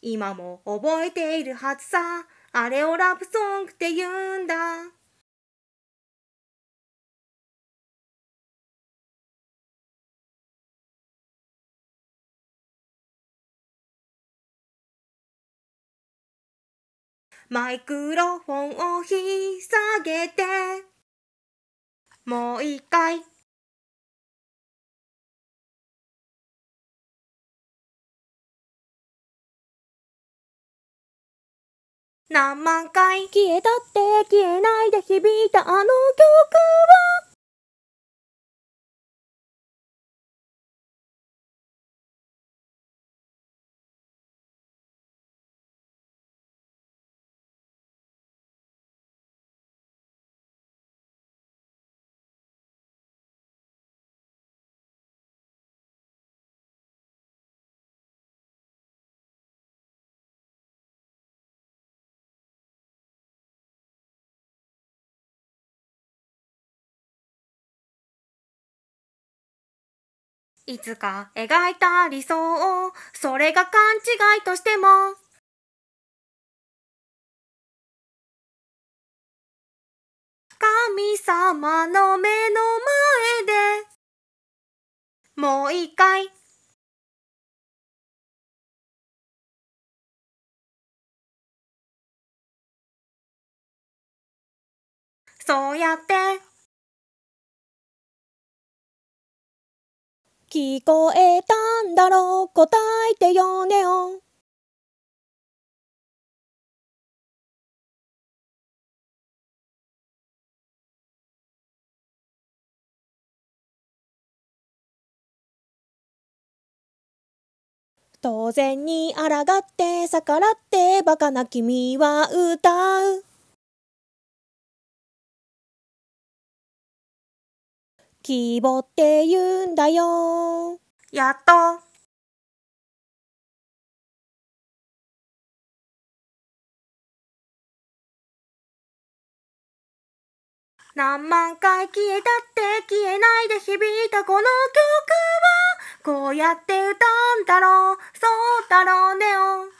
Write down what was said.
今も覚えているはずさ。あれをラブソングって言うんだ。マイクロフォンを引き下げて、もう一回。何万回消えたって消えないで響いたあの曲は、いつか描いた理想を、それが勘違いとしても、神様の目の前でもう一回。そうやって聞こえたんだろう、答えてよねよ。当然に抗って逆らってバカな君は歌う。希望って言うんだよ。やっと何万回消えたって消えないで響いたこの曲は、こうやって歌うんだろう、そうだろうねよ。